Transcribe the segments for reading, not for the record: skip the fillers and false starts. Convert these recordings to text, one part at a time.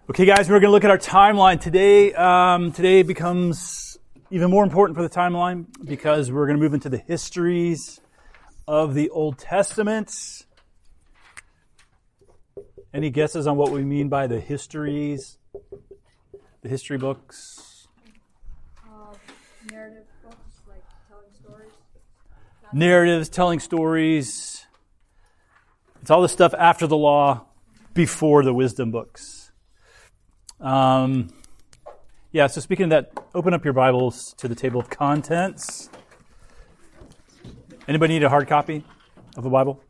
Okay, guys, we're going to look at our timeline today. Today becomes even more important for the timeline because we're going to move into the histories of the Old Testament. Any guesses on what we mean by the histories? The history books? Narrative books, like telling stories. Narratives, telling stories. It's all the stuff after the law, before the wisdom books. So speaking of that, open up your Bibles to the table of contents. Anybody need a hard copy of the Bible?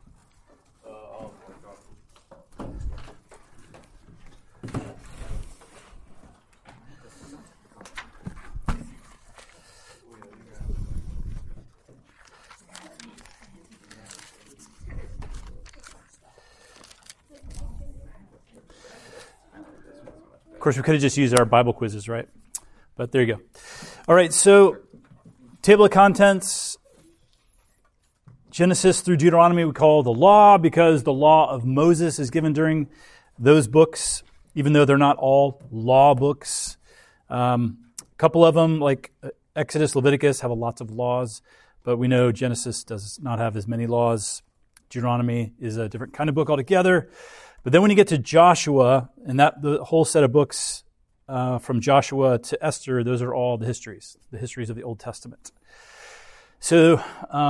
Of course, we could have just used our Bible quizzes, right? But there you go. All right, so table of contents, Genesis through Deuteronomy we call the law because the law of Moses is given during those books, even though they're not all law books. A couple of them, like Exodus, Leviticus, have lots of laws, but we know Genesis does not have as many laws. Deuteronomy is a different kind of book altogether. But then when you get to Joshua, and the whole set of books from Joshua to Esther, those are all the histories of the Old Testament. So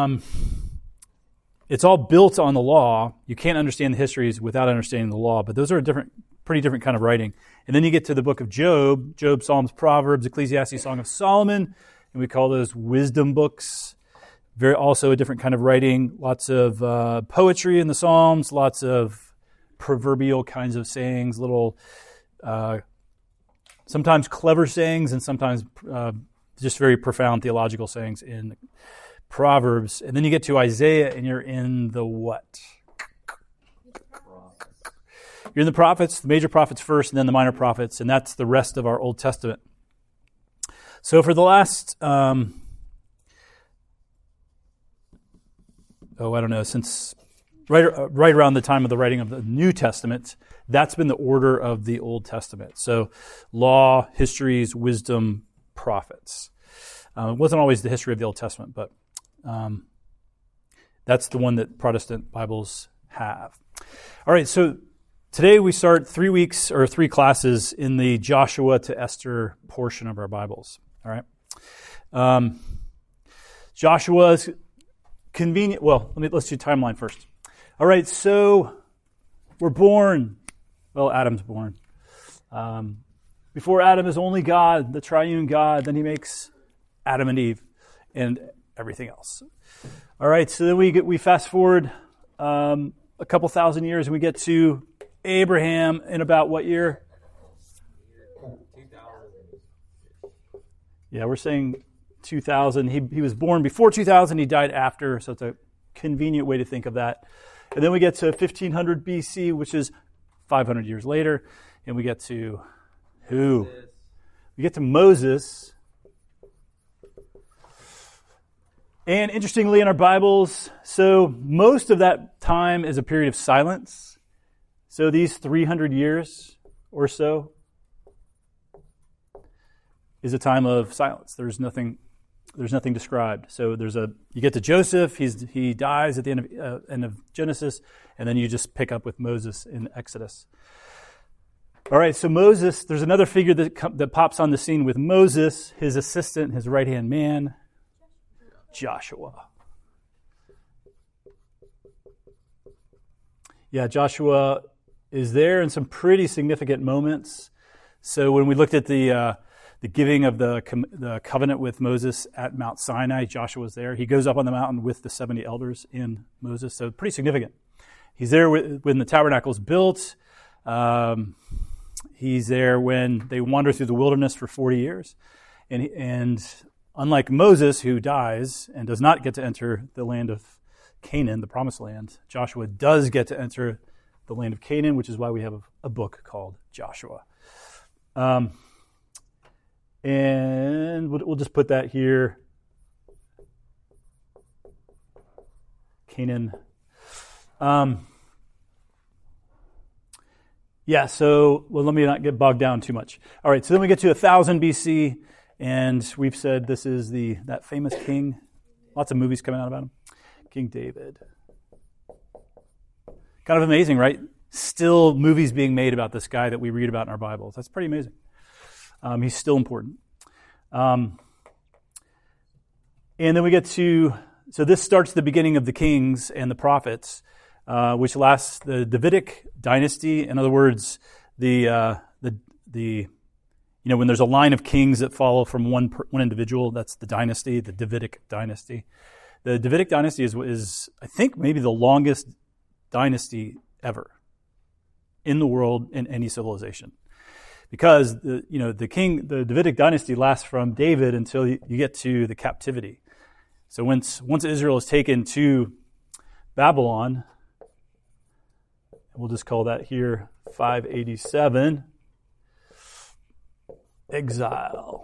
it's all built on the law. You can't understand the histories without understanding the law, but those are pretty different kind of writing. And then you get to the book of Job, Psalms, Proverbs, Ecclesiastes, Song of Solomon, and we call those wisdom books. Also a different kind of writing, lots of poetry in the Psalms, lots of proverbial kinds of sayings, little, sometimes clever sayings and sometimes just very profound theological sayings in Proverbs. And then you get to Isaiah and you're in the what? You're in the prophets, the major prophets first and then the minor prophets, and that's the rest of our Old Testament. So for the last, since right around the time of the writing of the New Testament, that's been the order of the Old Testament. So law, histories, wisdom, prophets. It wasn't always the history of the Old Testament, but that's the one that Protestant Bibles have. All right, so today we start 3 weeks or 3 classes in the Joshua to Esther portion of our Bibles. All right. Joshua's convenient. Well, let's do timeline first. All right, so we're born. Well, Adam's born. Before Adam is only God, the triune God. Then he makes Adam and Eve and everything else. All right, so then we fast forward a couple thousand years and we get to Abraham in about what year? 2000. Yeah, we're saying 2000. He was born before 2000. He died after, so it's a convenient way to think of that. And then we get to 1500 BC, which is 500 years later, and we get to who? We get to Moses. And interestingly in our Bibles, so most of that time is a period of silence. So these 300 years or so is a time of silence. There's nothing described. So you get to Joseph, he dies at the end of Genesis, and then you just pick up with Moses in Exodus. All right, so Moses, there's another figure that pops on the scene with Moses, his assistant, his right-hand man, Joshua. Yeah, Joshua is there in some pretty significant moments. So when we looked at the giving of the covenant with Moses at Mount Sinai, Joshua was there. He goes up on the mountain with the 70 elders in Moses, so pretty significant. He's there when the tabernacle is built. He's there when they wander through the wilderness for 40 years. And unlike Moses, who dies and does not get to enter the land of Canaan, the promised land, Joshua does get to enter the land of Canaan, which is why we have a book called Joshua. And we'll just put that here. Canaan. Yeah, so, well, let me not get bogged down too much. All right, so then we get to 1000 BC, and we've said this is that famous king. Lots of movies coming out about him. King David. Kind of amazing, right? Still movies being made about this guy that we read about in our Bibles. That's pretty amazing. He's still important. And then we get to, so this starts the beginning of the kings and the prophets, which lasts the Davidic dynasty. In other words, when there's a line of kings that follow from one individual, that's the dynasty, the Davidic dynasty. The Davidic dynasty is I think maybe the longest dynasty ever in the world in any civilization, because the Davidic dynasty lasts from David until you get to the captivity. So once Israel is taken to Babylon, we'll just call that here 587, exile.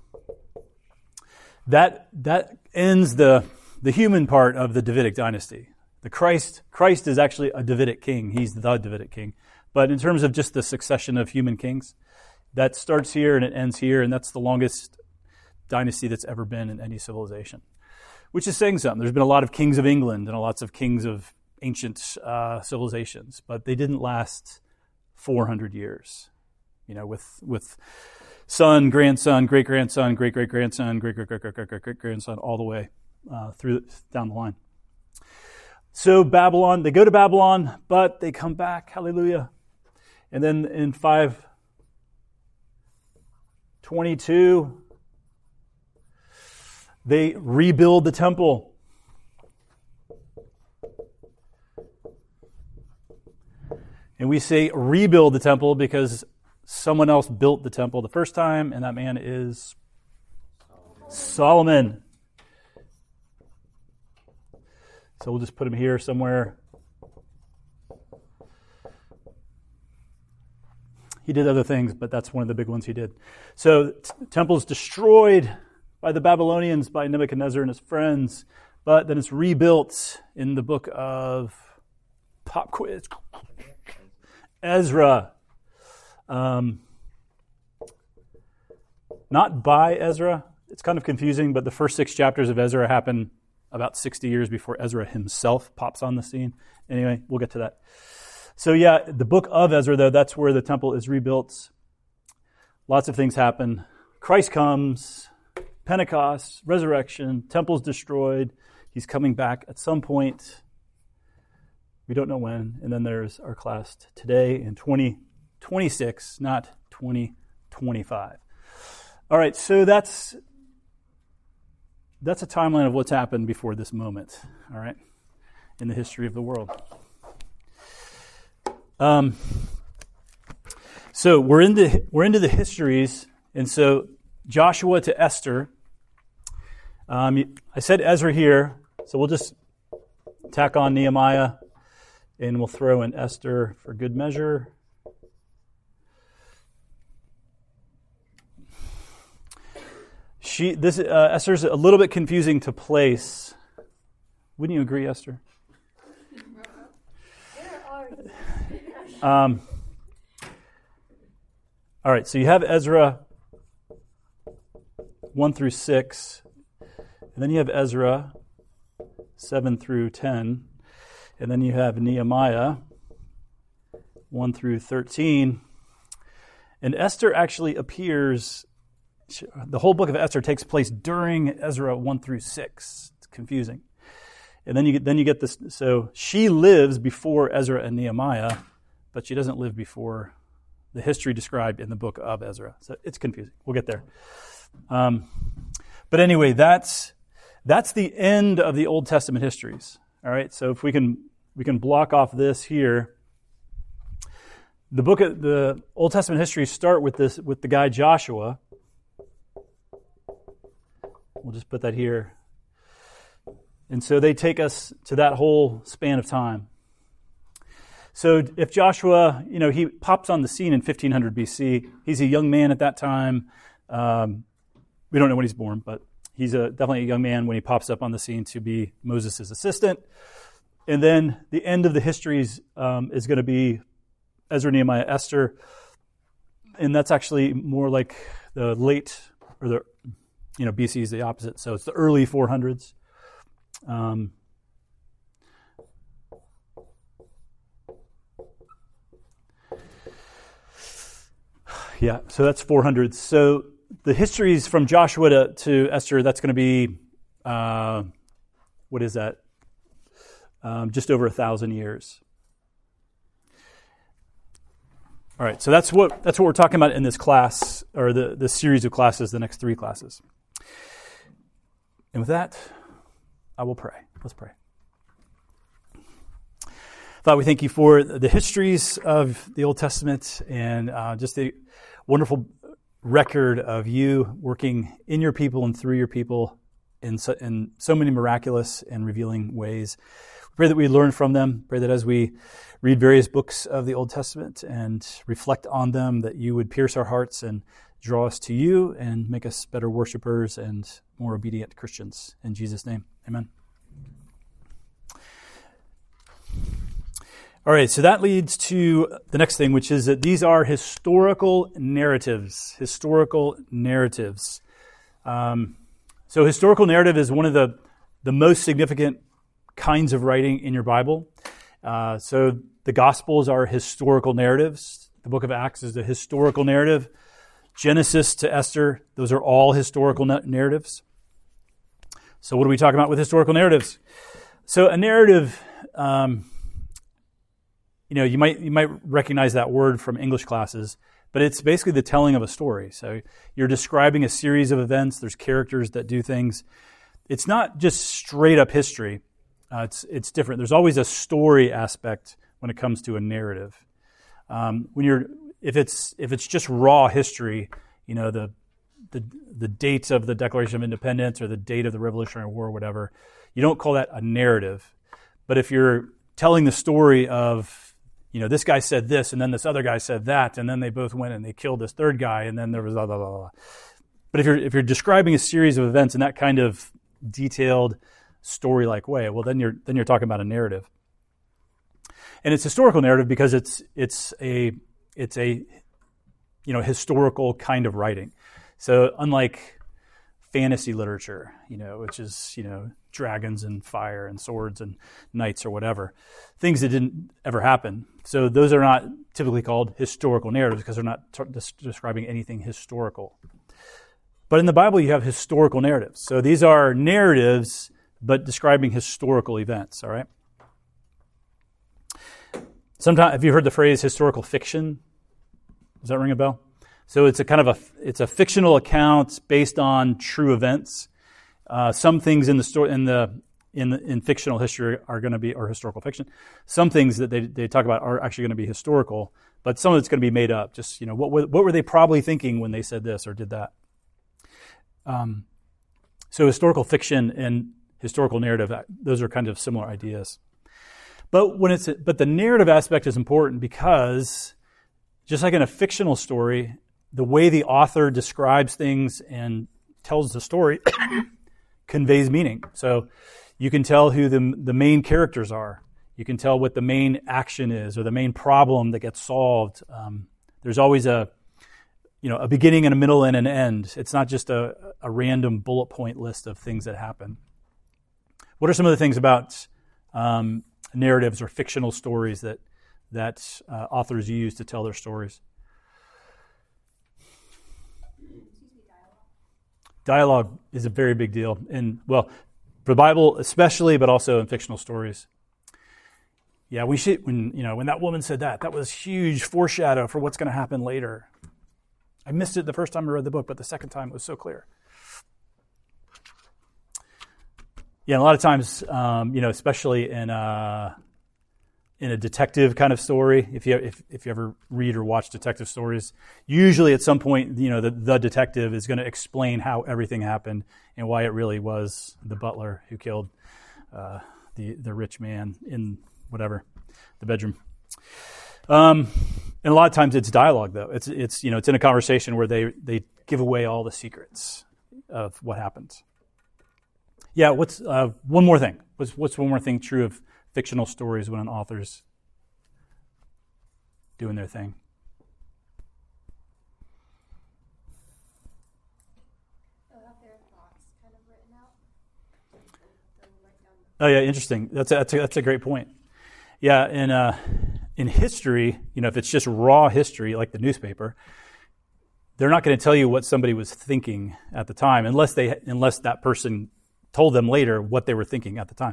That ends the human part of the Davidic dynasty. The Christ is actually a Davidic king. He's the Davidic king. But in terms of just the succession of human kings, that starts here and it ends here, and that's the longest dynasty that's ever been in any civilization, which is saying something. There's been a lot of kings of England and lots of kings of ancient civilizations, but they didn't last 400 years. With son, grandson, great-grandson, great-great-grandson, great-great-great-great-great-great-grandson, all the way down the line. So Babylon, they go to Babylon, but they come back, hallelujah. And then in 522, they rebuild the temple. And we say rebuild the temple because someone else built the temple the first time, and that man is Solomon. So we'll just put him here somewhere. He did other things, but that's one of the big ones he did. So temple's destroyed by the Babylonians, by Nebuchadnezzar and his friends, but then it's rebuilt in the book of pop quiz, Ezra. Not by Ezra. It's kind of confusing, but the first 6 chapters of Ezra happen about 60 years before Ezra himself pops on the scene. Anyway, we'll get to that. So yeah, the book of Ezra, though, that's where the temple is rebuilt. Lots of things happen. Christ comes, Pentecost, resurrection, temple's destroyed. He's coming back at some point. We don't know when. And then there's our class today in 2026, not 2025. All right, so that's a timeline of what's happened before this moment, all right, in the history of the world. So we're into the histories, and so Joshua to Esther. I said Ezra here, so we'll just tack on Nehemiah, and we'll throw in Esther for good measure. Esther's a little bit confusing to place. Wouldn't you agree, Esther? All right, so you have Ezra 1 through 6, and then you have Ezra 7 through 10, and then you have Nehemiah 1 through 13. And Esther actually appears. The whole book of Esther takes place during Ezra 1 through 6. It's confusing. And then you get this. So she lives before Ezra and Nehemiah, but she doesn't live before the history described in the book of Ezra. So it's confusing. We'll get there. But anyway, that's the end of the Old Testament histories. All right. So if we can block off this here. The Old Testament histories start with the guy Joshua. We'll just put that here. And so they take us to that whole span of time. So if Joshua, he pops on the scene in 1500 BC. He's a young man at that time. We don't know when he's born, but he's definitely a young man when he pops up on the scene to be Moses' assistant. And then the end of the histories is going to be Ezra, Nehemiah, Esther, and that's actually more like the late, or the, BC is the opposite, so it's the early 400s. Yeah, so that's 400s. So the histories from Joshua to Esther, that's going to be, what is that? Just over 1,000 years. All right, so that's what we're talking about in this class, or this series of classes, the next 3 classes. And with that, I will pray. Let's pray. Father, we thank you for the histories of the Old Testament and just the wonderful record of you working in your people and through your people in so many miraculous and revealing ways. We pray that we learn from them. Pray that as we read various books of the Old Testament and reflect on them, that you would pierce our hearts and draw us to you and make us better worshipers and more obedient Christians. In Jesus' name, amen. All right, so that leads to the next thing, which is that these are historical narratives. Historical narratives. So historical narrative is one of the most significant kinds of writing in your Bible. So the Gospels are historical narratives. The book of Acts is a historical narrative. Genesis to Esther, those are all historical narratives. So what are we talking about with historical narratives? So a narrative, you might recognize that word from English classes, but it's basically the telling of a story. So you're describing a series of events. There's characters that do things. It's not just straight up history. It's different. There's always a story aspect when it comes to a narrative. If it's just raw history, the date of the Declaration of Independence or the date of the Revolutionary War or whatever, you don't call that a narrative. But if you're telling the story of, this guy said this and then this other guy said that, and then they both went and they killed this third guy, and then there was blah, blah, blah, blah. But if you're describing a series of events in that kind of detailed story-like way, well, then you're talking about a narrative. And it's historical narrative because it's a historical kind of writing. So unlike fantasy literature, which is, dragons and fire and swords and knights or whatever, things that didn't ever happen. So those are not typically called historical narratives because they're not describing anything historical. But in the Bible, you have historical narratives. So these are narratives, but describing historical events, all right? Sometimes, have you heard the phrase historical fiction? Does that ring a bell? So it's a fictional account based on true events. Some things in the story in fictional history are going to be, or historical fiction. Some things that they talk about are actually going to be historical, but some of it's going to be made up. Just what were they probably thinking when they said this or did that? So historical fiction and historical narrative, those are kind of similar ideas. But the narrative aspect is important because just like in a fictional story, the way the author describes things and tells the story conveys meaning. So you can tell who the main characters are. You can tell what the main action is or the main problem that gets solved. There's always a beginning and a middle and an end. It's not just a random bullet point list of things that happen. What are some of the things about narratives or fictional stories that authors use to tell their stories? Dialogue is a very big deal, for the Bible especially, but also in fictional stories. Yeah, when that woman said that was huge foreshadow for what's going to happen later. I missed it the first time I read the book, but the second time it was so clear. Yeah, a lot of times, especially in a detective kind of story, if you ever read or watch detective stories, usually at some point, the detective is going to explain how everything happened and why it really was the butler who killed the rich man in whatever the bedroom. And a lot of times it's dialogue, though. It's in a conversation where they give away all the secrets of what happens. Yeah, what's one more thing? What's one more thing true of fictional stories when an author's... doing their thing. They'll have their thoughts kind of written out. They'll write down Oh yeah, interesting. That's a great point. Yeah, in history, if it's just raw history like the newspaper, they're not going to tell you what somebody was thinking at the time unless that person told them later what they were thinking at the time.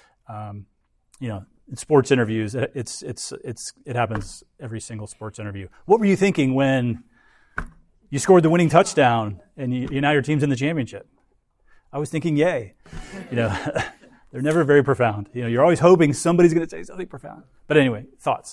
In sports interviews, it happens every single sports interview. What were you thinking when you scored the winning touchdown and now your team's in the championship? I was thinking, yay. They're never very profound. You're always hoping somebody's going to say something profound. But anyway, thoughts.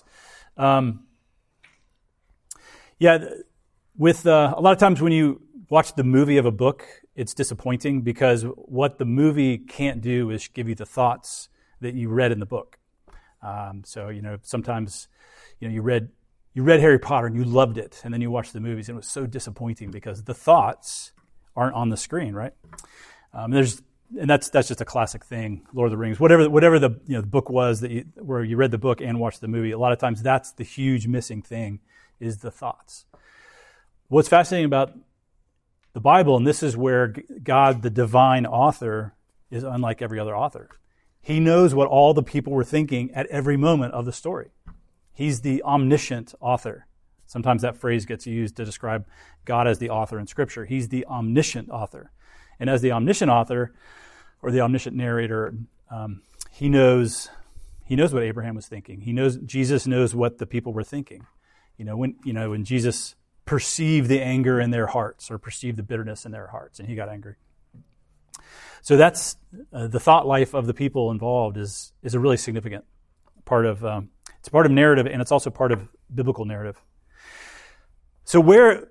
With a lot of times when you watch the movie of a book, it's disappointing because what the movie can't do is give you the thoughts that you read in the book. Sometimes, you read Harry Potter and you loved it, and then you watch the movies and it was so disappointing because the thoughts aren't on the screen, right? That's just a classic thing. Lord of the Rings, whatever the book was where you read the book and watched the movie. A lot of times that's the huge missing thing is the thoughts. What's fascinating about the Bible, and this is where God, the divine author, is unlike every other author. He knows what all the people were thinking at every moment of the story. He's the omniscient author. Sometimes that phrase gets used to describe God as the author in Scripture. He's the omniscient author. And as the omniscient author, or the omniscient narrator, he knows what Abraham was thinking. Jesus knows what the people were thinking. When Jesus perceived the anger in their hearts or perceived the bitterness in their hearts, and he got angry. So that's the thought life of the people involved is a really significant part of it's part of narrative, and it's also part of biblical narrative. So where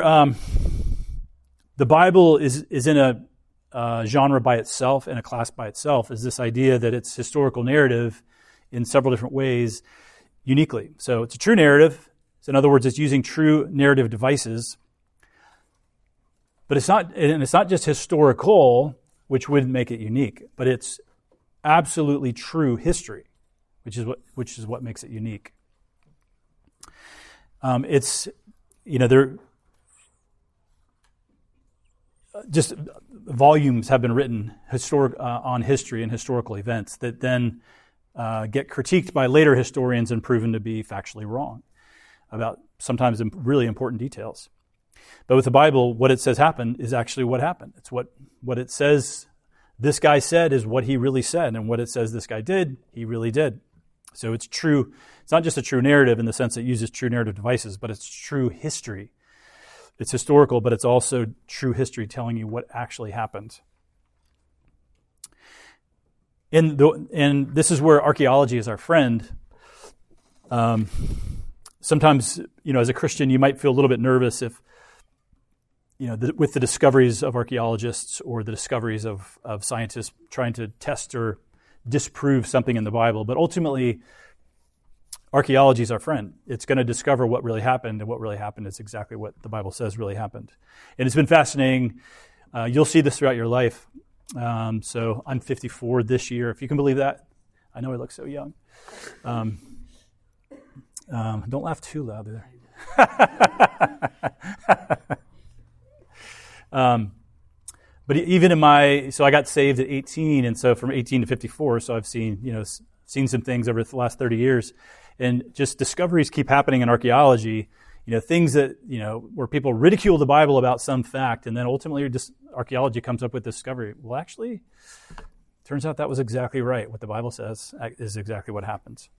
the Bible is in a genre by itself, in a class by itself, is this idea that it's historical narrative in several different ways uniquely. So it's a true narrative. So in other words, it's using true narrative devices. But it's not just historical, which would make it unique, but it's absolutely true history, which is what makes it unique. Just volumes have been written on history and historical events that then get critiqued by later historians and proven to be factually wrong about sometimes really important details. But with the Bible, what it says happened is actually what happened. It's what it says this guy said is what he really said, and what it says this guy did, he really did. So it's true. It's not just a true narrative in the sense that it uses true narrative devices, but it's true history. It's historical, but it's also true history telling you what actually happened. And this is where archaeology is our friend. Sometimes, as a Christian, you might feel a little bit nervous if, with the discoveries of archaeologists or the discoveries of scientists trying to test or disprove something in the Bible. But ultimately, archaeology is our friend. It's going to discover what really happened, and what really happened is exactly what the Bible says really happened. And it's been fascinating. You'll see this throughout your life. So I'm 54 this year, if you can believe that. I know I look so young. Don't laugh too loud there. But even so I got saved at 18, and so from 18 to 54, so I've seen some things over the last 30 years, and just discoveries keep happening in archaeology. Things that where people ridicule the Bible about some fact, and then ultimately just archaeology comes up with discovery. Well, actually, turns out that was exactly right. What the Bible says is exactly what happens.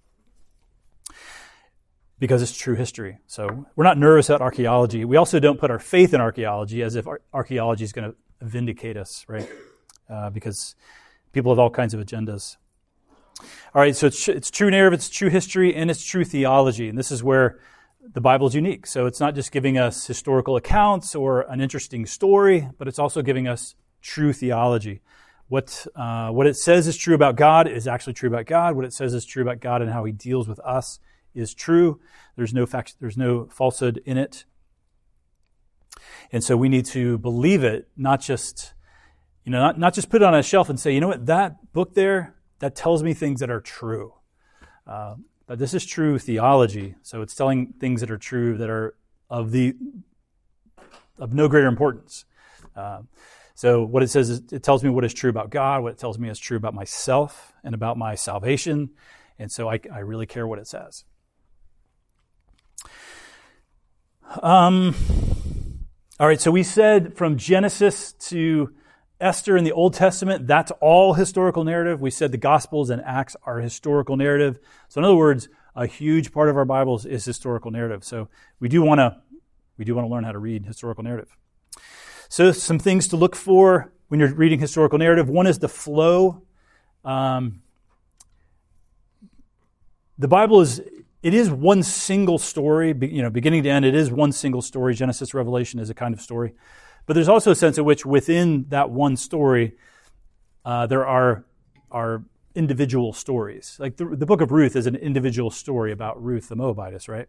Because it's true history. So we're not nervous about archaeology. We also don't put our faith in archaeology as if archaeology is going to vindicate us, right? Because people have all kinds of agendas. All right, so it's true narrative, it's true history, and it's true theology. And this is where the Bible is unique. So it's not just giving us historical accounts or an interesting story, but it's also giving us true theology. What it says is true about God is actually true about God. What it says is true about God and how he deals with us is true. There's no falsehood in it. And so we need to believe it, not just put it on a shelf and say, you know what, that book there, that tells me things that are true. but this is true theology. So it's telling things that are true that are of no greater importance. So what it says is it tells me what is true about God, what it tells me is true about myself and about my salvation. And so I really care what it says. All right, so we said from Genesis to Esther in the Old Testament, that's all historical narrative. We said the Gospels and Acts are historical narrative. So in other words, a huge part of our Bibles is historical narrative. So we do want to learn how to read historical narrative. So some things to look for when you're reading historical narrative. One is the flow. The Bible is one single story, beginning to end. It is one single story. Genesis, Revelation is a kind of story. But there's also a sense in which within that one story, there are individual stories. Like the book of Ruth is an individual story about Ruth the Moabitess, right?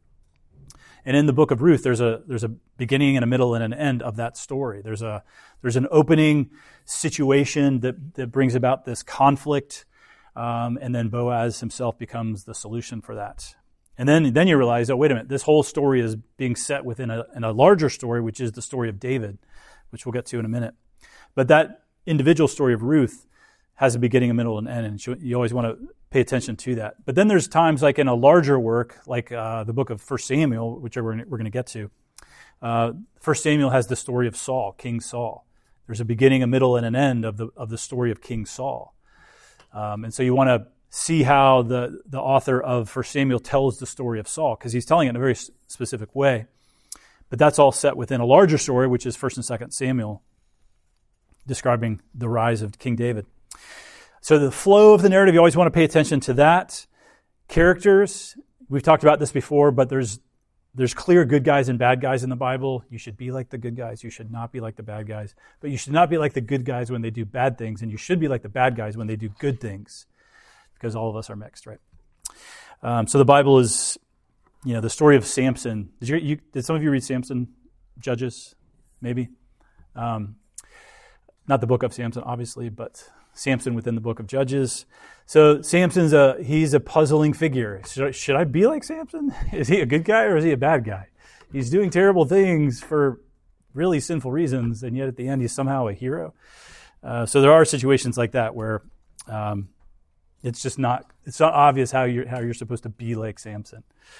And in the book of Ruth, there's a beginning and a middle and an end of that story. There's an opening situation that brings about this conflict, and then Boaz himself becomes the solution for that. And then you realize, oh, wait a minute, this whole story is being set within a larger story, which is the story of David, which we'll get to in a minute. But that individual story of Ruth has a beginning, a middle, and end, and you always want to pay attention to that. But then there's times like in a larger work, like the book of 1 Samuel, which we're going to get to. 1 Samuel has the story of Saul, King Saul. There's a beginning, a middle, and an end of the story of King Saul. And so you want to see how the author of 1 Samuel tells the story of Saul, because he's telling it in a very specific way. But that's all set within a larger story, which is 1 and 2 Samuel, describing the rise of King David. So the flow of the narrative, you always want to pay attention to that. Characters, we've talked about this before, but there's clear good guys and bad guys in the Bible. You should be like the good guys. You should not be like the bad guys. But you should not be like the good guys when they do bad things, and you should be like the bad guys when they do good things, because all of us are mixed, right? So the Bible is, the story of Samson. Did some of you read Samson, Judges, maybe? Not the book of Samson, obviously, but Samson within the book of Judges. So Samson's he's a puzzling figure. Should I be like Samson? Is he a good guy or is he a bad guy? He's doing terrible things for really sinful reasons, and yet at the end he's somehow a hero. So there are situations like that where it's not obvious how you're supposed to be like Samson.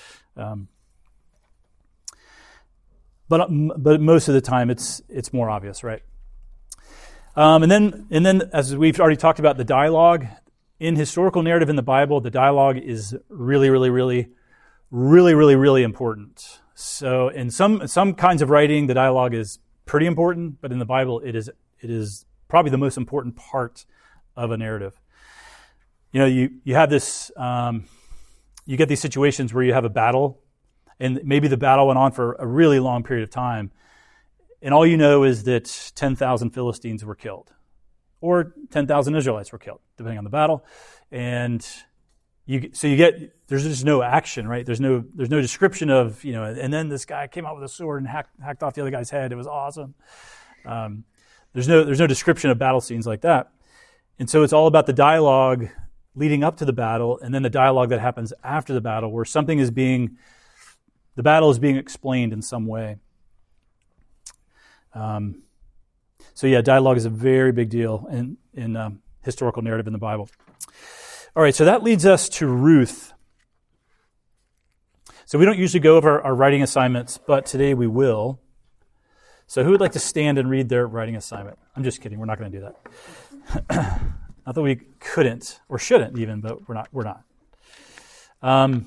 But most of the time it's more obvious, right? And then, as we've already talked about, the dialogue in historical narrative in the Bible, the dialogue is really, really, really, really, really, really important. So, in some kinds of writing, the dialogue is pretty important, but in the Bible, it is probably the most important part of a narrative. You have this, you get these situations where you have a battle, and maybe the battle went on for a really long period of time. And all you know is that 10,000 Philistines were killed, or 10,000 Israelites were killed, depending on the battle. And there's just no action, right? There's no description of, and then this guy came out with a sword and hacked off the other guy's head. It was awesome. There's no description of battle scenes like that. And so it's all about the dialogue leading up to the battle, and then the dialogue that happens after the battle, where the battle is being explained in some way. Dialogue is a very big deal in historical narrative in the Bible. All right, so that leads us to Ruth. So we don't usually go over our writing assignments, but today we will. So who would like to stand and read their writing assignment? I'm just kidding. We're not going to do that. Not that we couldn't or shouldn't even, but we're not.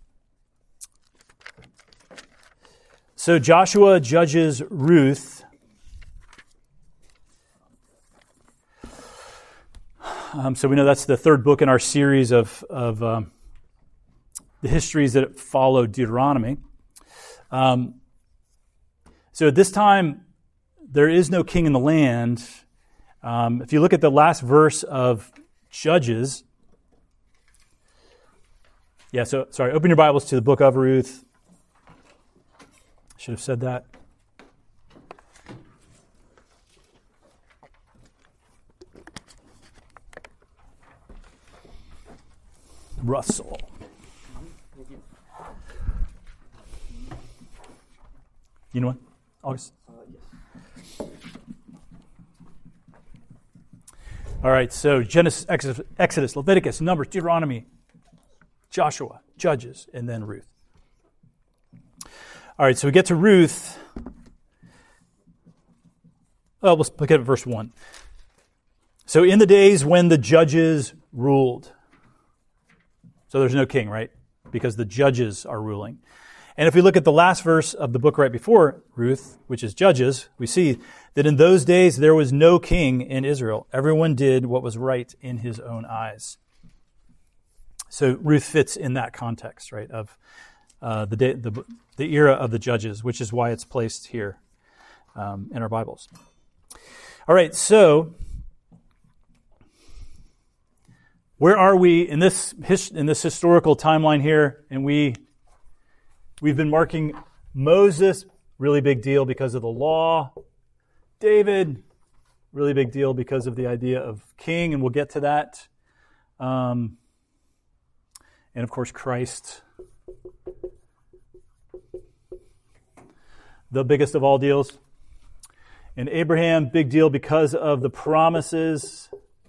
So Joshua, Judges, Ruth. So we know that's the third book in our series of the histories that follow Deuteronomy. So at this time, there is no king in the land. If you look at the last verse of Judges, open your Bibles to the book of Ruth. I should have said that. Russell. You know what? August? Yes. All right, so Genesis, Exodus, Leviticus, Numbers, Deuteronomy, Joshua, Judges, and then Ruth. All right, so we get to Ruth. Oh, let's look at verse 1. So in the days when the judges ruled. So there's no king, right? Because the judges are ruling. And if we look at the last verse of the book right before Ruth, which is Judges, we see that in those days there was no king in Israel. Everyone did what was right in his own eyes. So Ruth fits in that context, right, of the era of the Judges, which is why it's placed here in our Bibles. All right, so where are we in this historical timeline here? And we've been marking Moses, really big deal because of the law. David, really big deal because of the idea of king, and we'll get to that. And of course, Christ, the biggest of all deals. And Abraham, big deal because of the promises.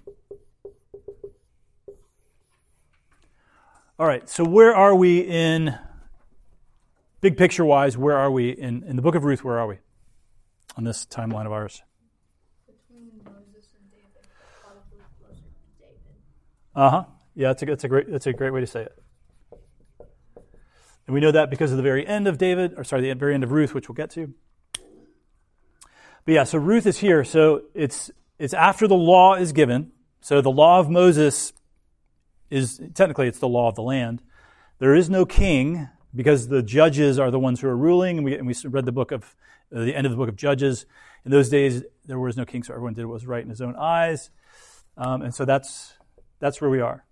All right, so where are we in, big picture-wise, where are we in the book of Ruth, where are we on this timeline of ours? Between Moses and David, probably closer to David. Uh-huh. Yeah, that's a great way to say it. And we know that because of the very end of the very end of Ruth, which we'll get to. But yeah, so Ruth is here. So it's after the law is given. So the law of Moses is, technically it's the law of the land. There is no king because the judges are the ones who are ruling. And we read the end of the book of Judges. In those days, there was no king, so everyone did what was right in his own eyes. And so that's where we are.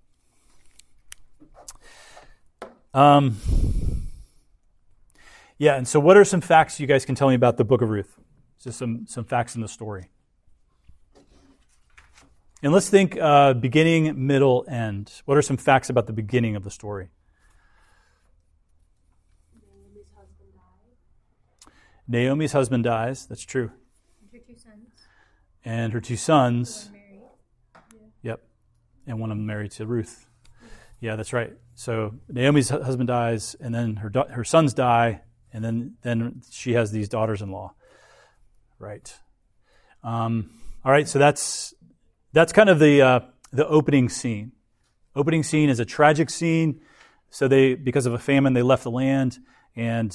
Yeah, and so what are some facts you guys can tell me about the book of Ruth? Just some facts in the story. And let's think beginning, middle, end. What are some facts about the beginning of the story? Naomi's husband dies. That's true. Her 2 sons. And her 2 sons. One married. Yep. And one of them married to Ruth. Yeah, that's right. So Naomi's husband dies, and then her sons die, and then she has these daughters-in-law. Right. All right. So that's kind of the opening scene. Opening scene is a tragic scene. So because of a famine, they left the land, and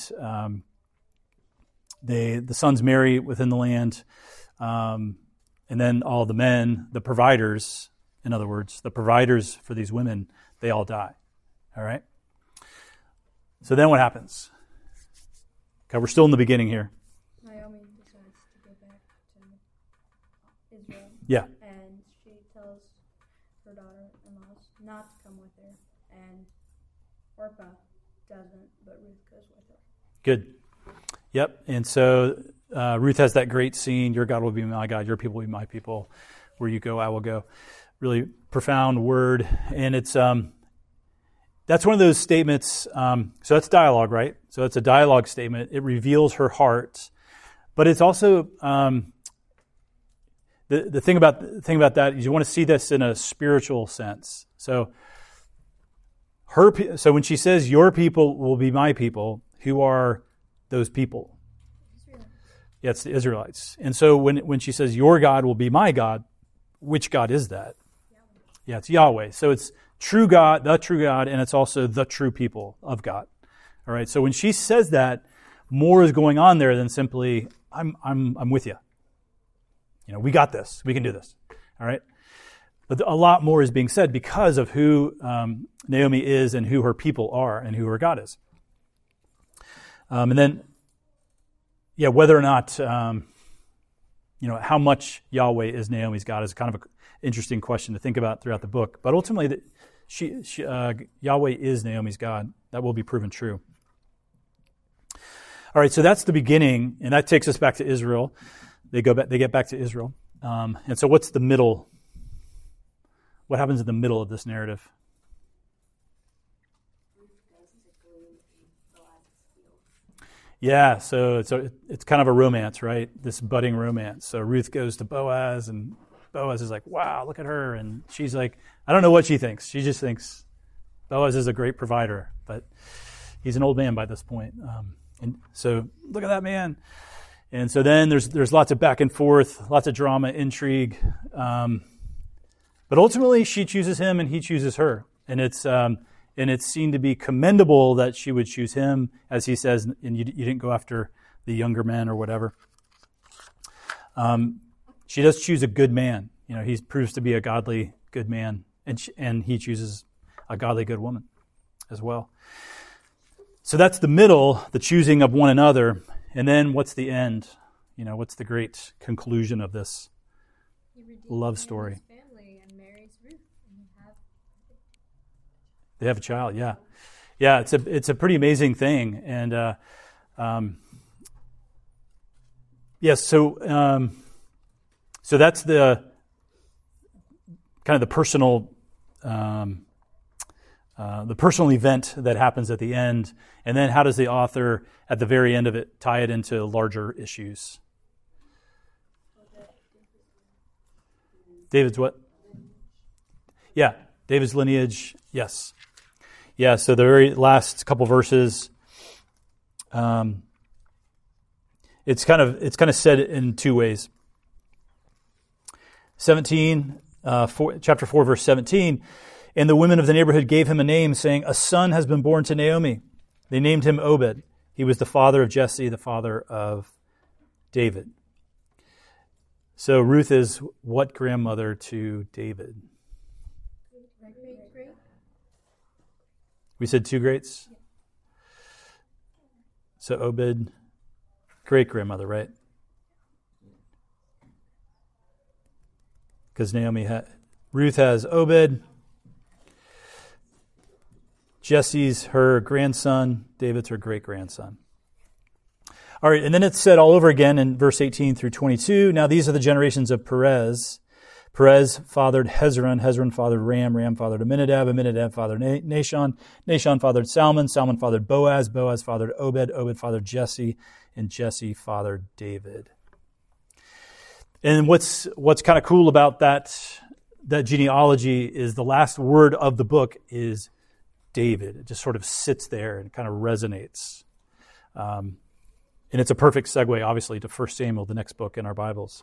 the sons marry within the land, and then all the men, the providers, in other words, the providers for these women, they all die. All right. So then what happens? Okay, we're still in the beginning here. Naomi decides to go back to Israel. Yeah. And she tells her daughter-in-laws not to come with her. And Orpah doesn't, but Ruth goes with her. Good. Yep. And so Ruth has that great scene, your God will be my God, your people will be my people. Where you go, I will go. Really profound word. And it's that's one of those statements. So that's dialogue, right? So it's a dialogue statement. It reveals her heart. But it's also the thing about that is you want to see this in a spiritual sense. So when she says, your people will be my people, who are those people? Israel. Yeah, it's the Israelites. And so when she says, your God will be my God, which God is that? Yahweh. Yeah, it's Yahweh. So it's true God, the true God, and it's also the true people of God. All right. So when she says that, more is going on there than simply, I'm with you. We got this. We can do this. All right. But a lot more is being said because of who Naomi is and who her people are and who her God is. And then, yeah, whether or not, how much Yahweh is Naomi's God is kind of an interesting question to think about throughout the book. But ultimately, Yahweh is Naomi's God. That will be proven true. All right, so that's the beginning, and that takes us back to Israel. They get back to Israel. And so what's the middle? What happens in the middle of this narrative? Yeah, so it's kind of a romance, right? This budding romance. So Ruth goes to Boaz, and Boaz is like, wow, look at her. And she's like, I don't know what she thinks. She just thinks Boaz is a great provider, but he's an old man by this point. And so look at that man. And so then there's lots of back and forth, lots of drama, intrigue. But ultimately, she chooses him and he chooses her. And it's seen to be commendable that she would choose him, as he says, and you didn't go after the younger men or whatever. She does choose a good man. You know, he proves to be a godly, good man, and he chooses a godly, good woman as well. So that's the middle, the choosing of one another. And then what's the end? You know, what's the great conclusion of this love story? Family and marries Ruth, and they have a child, yeah. Yeah, it's a pretty amazing thing. And yes, so that's the kind of the personal event that happens at the end. And then how does the author, at the very end of it, tie it into larger issues? David's what? Yeah, David's lineage, yes. Yeah, so the very last couple verses, it's kind of said in two ways. 17, chapter 4, verse 17, and the women of the neighborhood gave him a name, saying, a son has been born to Naomi. They named him Obed. He was the father of Jesse, the father of David. So Ruth is what grandmother to David? We said two greats? So Obed, great-grandmother, right? Because Ruth has Obed. Jesse's her grandson. David's her great-grandson. All right, and then it's said all over again in verse 18 through 22. Now these are the generations of Perez. Perez fathered Hezron. Hezron fathered Ram. Ram fathered Aminadab. Aminadab fathered Nahshon. Nahshon fathered Salmon. Salmon fathered Boaz. Boaz fathered Obed. Obed fathered Jesse. And Jesse fathered David. And what's kind of cool about that genealogy is the last word of the book is David. It just sort of sits there and kind of resonates. And it's a perfect segue, obviously, to 1 Samuel, the next book in our Bibles.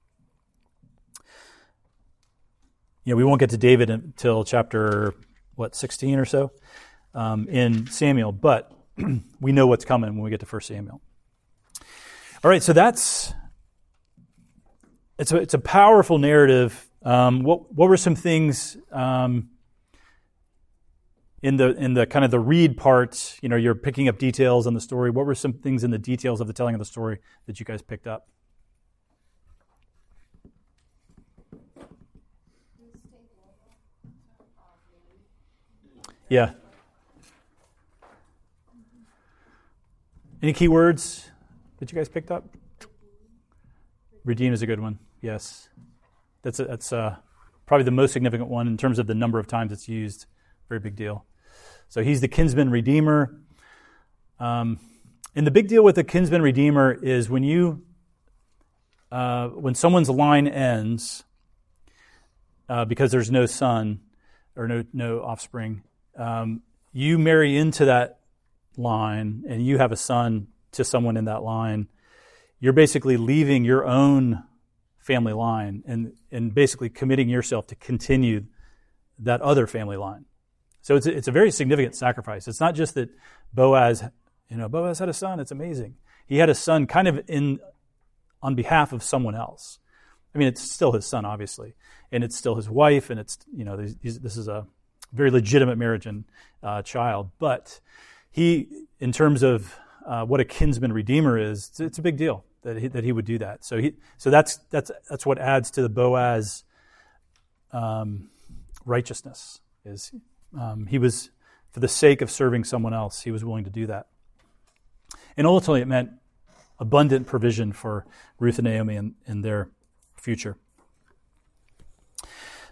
You know, we won't get to David until chapter, 16 or so in Samuel, but we know what's coming when we get to 1 Samuel. All right, so it's a powerful narrative. What were some things in the kind of the read part? You know, you're picking up details on the story. What were some things in the details of the telling of the story that you guys picked up? Yeah. Any key words that you guys picked up? Redeem is a good one. Yes. That's probably the most significant one in terms of the number of times it's used. Very big deal. So he's the kinsman redeemer. And the big deal with the kinsman redeemer is when someone's line ends because there's no son or no offspring, you marry into that line and you have a son to someone in that line, you're basically leaving your own family line and basically committing yourself to continue that other family line. So it's a very significant sacrifice. It's not just that Boaz had a son. It's amazing. He had a son kind of on behalf of someone else. I mean, it's still his son, obviously, and it's still his wife, and it's, you know, this is a very legitimate marriage and child. But he, in terms of what a kinsman redeemer is, it's a big deal that he would do that. So that's what adds to the Boaz righteousness. Is he was, for the sake of serving someone else, he was willing to do that. And ultimately, it meant abundant provision for Ruth and Naomi in their future.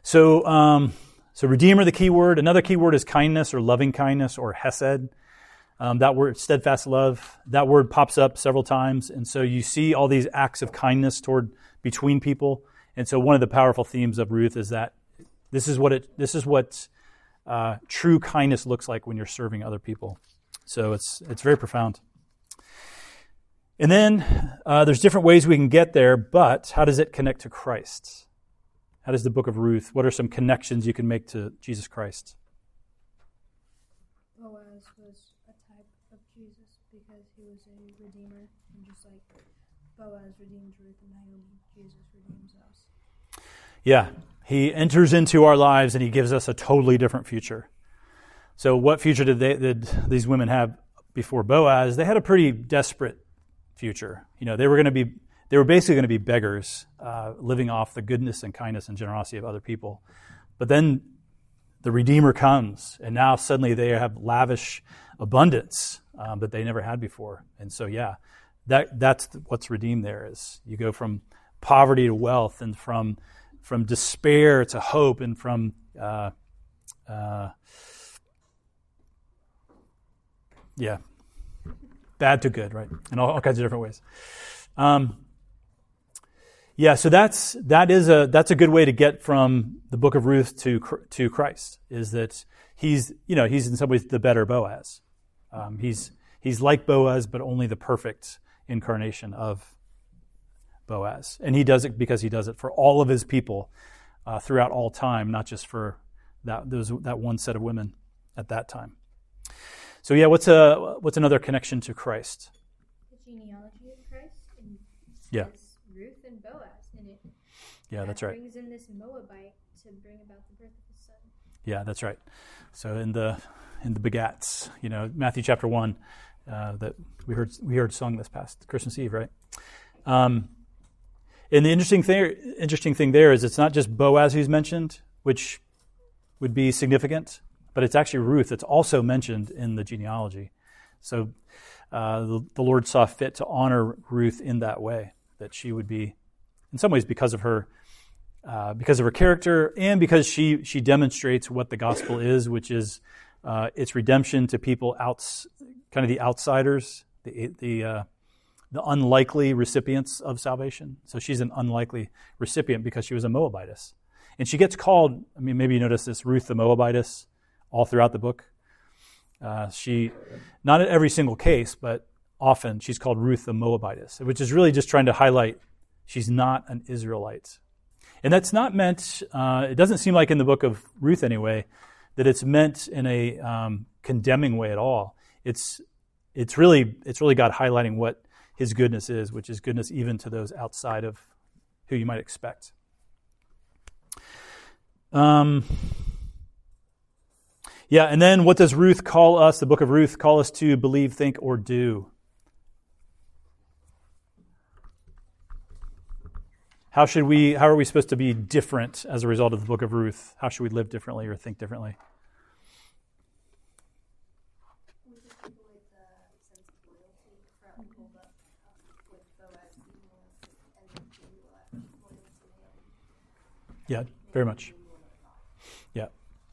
So Redeemer, the key word. Another key word is kindness or loving kindness or hesed. That word, steadfast love, that word pops up several times. And so you see all these acts of kindness between people. And so one of the powerful themes of Ruth is that this is what true kindness looks like when you're serving other people. So it's very profound. And then there's different ways we can get there, but how does it connect to Christ? How does the book of Ruth, what are some connections you can make to Jesus Christ? Boaz was a type of Jesus because he was a redeemer, and just like Boaz redeems Ruth and Naomi, Jesus redeems us. Yeah, he enters into our lives and he gives us a totally different future. So what future did these women have before Boaz? They had a pretty desperate future. They were basically going to be beggars, living off the goodness and kindness and generosity of other people. But then the Redeemer comes, and now suddenly they have lavish abundance that they never had before. And so, that's what's redeemed there is you go from poverty to wealth, and from despair to hope, and from bad to good, right? In all kinds of different ways. So that's a good way to get from the book of Ruth to Christ, is that he's in some ways the better Boaz. He's like Boaz, but only the perfect incarnation of Boaz. And he does it because he does it for all of his people throughout all time, not just for that one set of women at that time. So what's another connection to Christ? The genealogy of Christ. And Ruth and Boaz in it. Yeah, that's right. Brings in this Moabite to bring about the birth of his son. Yeah, that's right. So in the begats, Matthew chapter 1, that we heard sung this past Christmas Eve, right? And the interesting thing there is it's not just Boaz who's mentioned, which would be significant, but it's actually Ruth that's also mentioned in the genealogy. So the Lord saw fit to honor Ruth in that way, that she would be, in some ways, because of her character, and because she demonstrates what the gospel is, which is its redemption to people kind of the outsiders, the unlikely recipients of salvation. So she's an unlikely recipient because she was a Moabitess, and she gets called. Maybe you notice this, Ruth the Moabitess, all throughout the book. She, not in every single case, but often she's called Ruth the Moabitess, which is really just trying to highlight she's not an Israelite. And that's not meant, it doesn't seem like in the book of Ruth anyway, that it's meant in a condemning way at all. It's really God highlighting what his goodness is, which is goodness even to those outside of who you might expect. And then what does Ruth call us, the book of Ruth, call us to believe, think, or do? How are we supposed to be different as a result of the book of Ruth? How should we live differently or think differently? Yeah, very much. Yeah.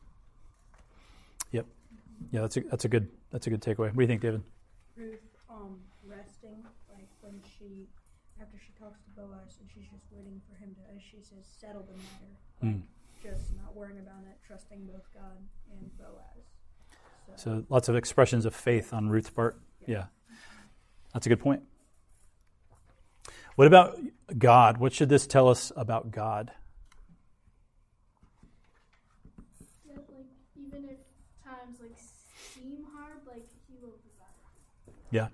Yep. Yeah, that's a good takeaway. What do you think, David? Ruth resting, like when after she talks to Boaz, and she's just waiting for him to, as she says, settle the matter. Just not worrying about it, trusting both God and Boaz. So lots of expressions of faith on Ruth's part. Yeah. That's a good point. What about God? What should this tell us about God? Yeah, even if times seem hard, he will provide. Yeah.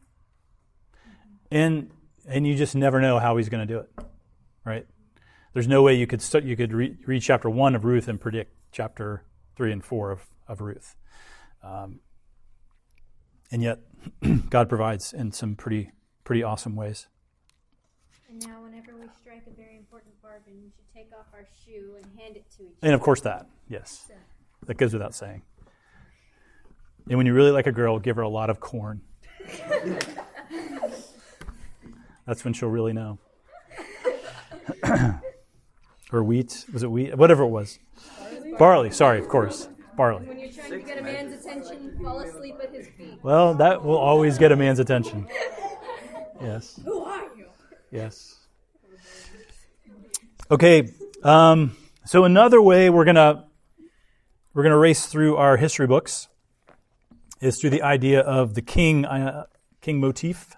And you just never know how he's going to do it, right? There's no way you could read chapter 1 of Ruth and predict chapter 3 and 4 of Ruth. And yet, God provides in some pretty awesome ways. And now whenever we strike a very important bargain, we should take off our shoe and hand it to each other. And of course yes. That goes without saying. And when you really like a girl, give her a lot of corn. That's when she'll really know. Or wheat. Was it wheat? Whatever it was. Barley. Sorry, of course. Barley. When you're trying to get a man's attention, fall asleep at his feet. Well, that will always get a man's attention. Yes. Who are you? Yes. Okay. So another way we're gonna race through our history books is through the idea of the king motif.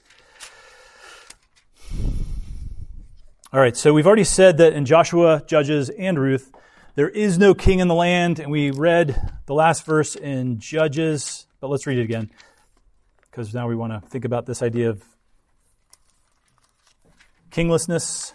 All right. So we've already said that in Joshua, Judges, and Ruth, there is no king in the land, and we read the last verse in Judges, but let's read it again because now we want to think about this idea of kinglessness.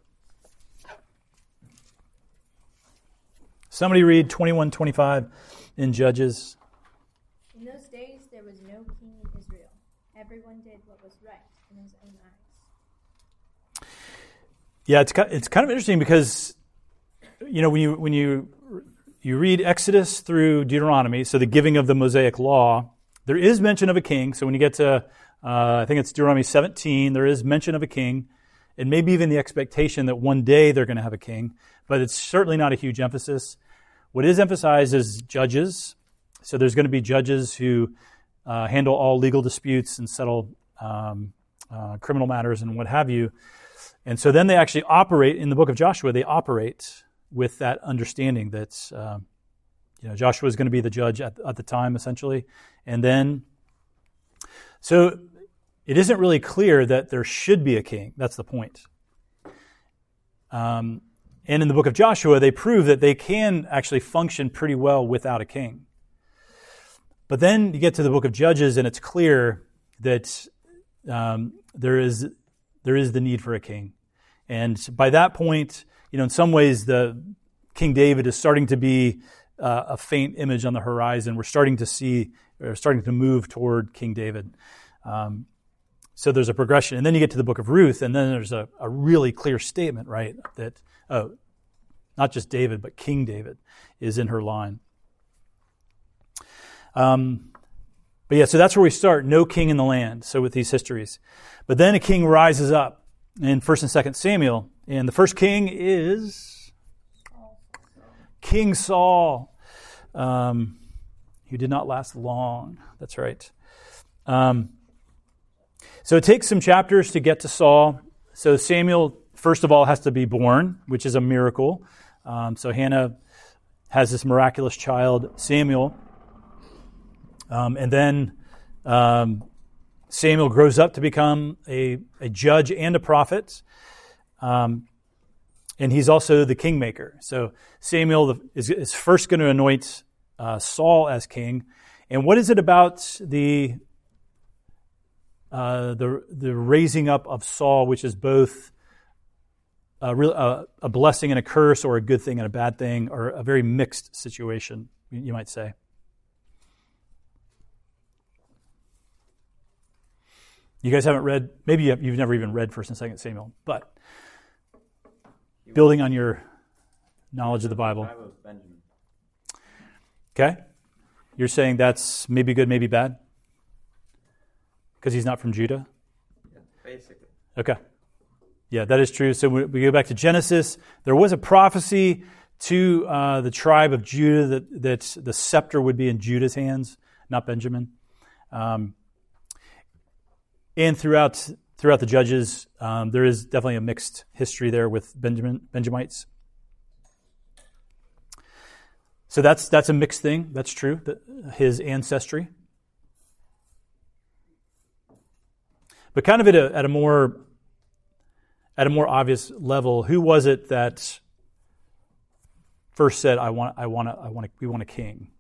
Somebody read 21:25 in Judges. In those days there was no king in Israel. Everyone did what was right in his own eyes. Yeah, it's kind of interesting because, you know, when you read Exodus through Deuteronomy, so the giving of the Mosaic law, there is mention of a king. So when you get to, I think it's Deuteronomy 17, there is mention of a king, and maybe even the expectation that one day they're going to have a king, but it's certainly not a huge emphasis. What is emphasized is judges. So there's going to be judges who handle all legal disputes and settle criminal matters and what have you. And so then they actually operate, in the book of Joshua, they operate with that understanding that Joshua is going to be the judge at the time, essentially. And then, so it isn't really clear that there should be a king. That's the point. And in the book of Joshua, they prove that they can actually function pretty well without a king. But then you get to the book of Judges, and it's clear that there is the need for a king. And by that point, in some ways, the King David is starting to be a faint image on the horizon. We're starting to move toward King David. So there's a progression. And then you get to the book of Ruth, and then there's a really clear statement, right, that not just David, but King David is in her line. But yeah, so that's where we start. No king in the land. So with these histories. But then a king rises up in 1 and 2 Samuel. And the first king is King Saul, who did not last long. That's right. So it takes some chapters to get to Saul. So Samuel, first of all, has to be born, which is a miracle. So Hannah has this miraculous child, Samuel. And then Samuel grows up to become a judge and a prophet. And he's also the kingmaker. So Samuel is first going to anoint Saul as king. And what is it about the raising up of Saul, which is both a blessing and a curse, or a good thing and a bad thing, or a very mixed situation, you might say? You guys haven't read, maybe you've never even read 1 and 2 Samuel, but building on your knowledge of the Bible. Okay? You're saying that's maybe good, maybe bad? Because he's not from Judah? Yeah, basically. Okay. Yeah, that is true. So we go back to Genesis. There was a prophecy to the tribe of Judah that the scepter would be in Judah's hands, not Benjamin. And throughout the Judges, there is definitely a mixed history there with Benjamites. So that's a mixed thing. That's true. His ancestry, but kind of at a more obvious level, who was it that first said, "We want a king"?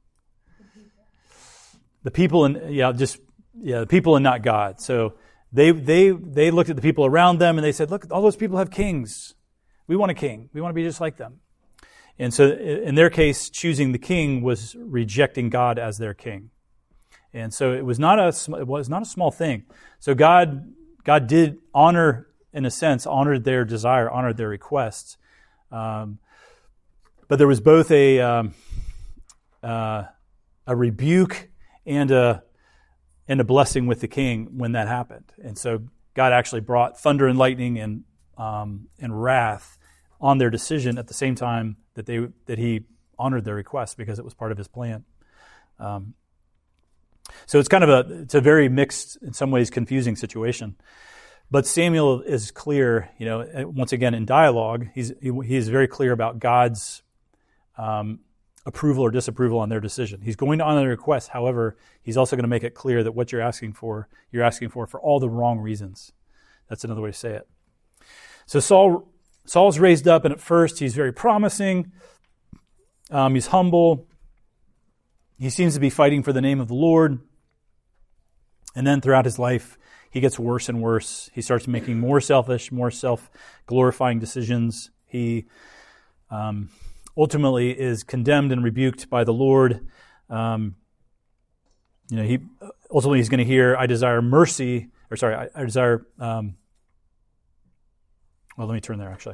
The people, the people and not God. So they looked at the people around them and they said, "Look, all those people have kings. We want a king. We want to be just like them." And so in their case, choosing the king was rejecting God as their king. And so it was not a small thing. So God did honor, in a sense, honored their desire, honored their requests. But there was both a rebuke and a blessing with the king when that happened. And so God actually brought thunder and lightning and wrath on their decision at the same time that he honored their request, because it was part of his plan. So it's kind of it's a very mixed, in some ways, confusing situation. But Samuel is clear, once again in dialogue, he is very clear about God's approval or disapproval on their decision. He's going to honor their request. However, he's also going to make it clear that what you're asking for all the wrong reasons. That's another way to say it. So Saul's raised up, and at first he's very promising. He's humble. He seems to be fighting for the name of the Lord. And then throughout his life, he gets worse and worse. He starts making more selfish, more self-glorifying decisions. He ultimately is condemned and rebuked by the Lord. He ultimately he's going to hear, I desire mercy, I desire, well, let me turn there actually.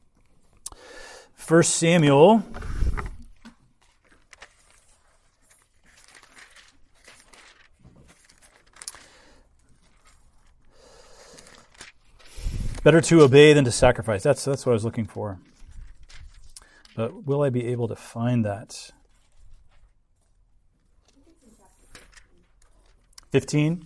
1 Samuel. Better to obey than to sacrifice. That's what I was looking for. But will I be able to find that? 15?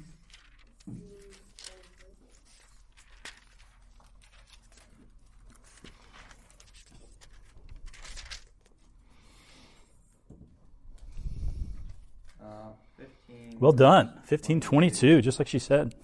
Well done. 15:22, just like she said.